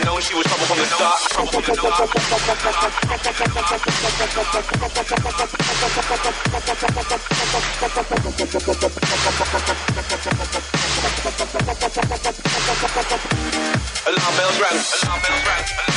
known she was trouble from the start. Alarm bells rang.